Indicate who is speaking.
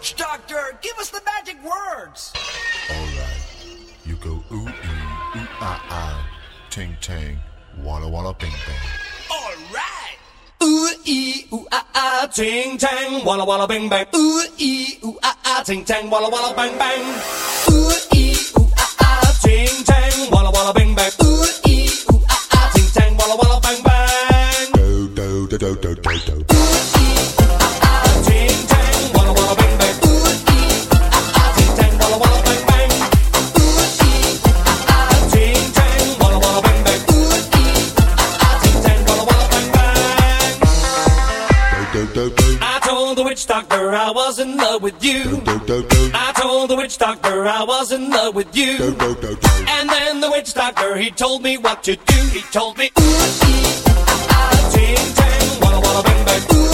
Speaker 1: witch doctor, give us the magic words.
Speaker 2: Alright, you go ooh ee, ooh ah ah, ting tang, walla walla bing bang.
Speaker 1: Alright.
Speaker 3: Ooh ee ooh ah ah, ting tang, walla walla bing bang. Ooh ee ooh ah ah, ting tang, walla walla bang bang. Ooh ee ooh ah ah, ting tang, walla walla bing bang. Ooh ee ooh ah ah, ting tang, walla walla bang bang.
Speaker 2: Do do do do do do do.
Speaker 3: I told the witch doctor I was in love with you. I told the witch doctor I was in love with you. And then the witch doctor, he told me what to do. He told me, ooh, ee, ah, ah, ting, tang, walla, walla, bang, bang. Ooh,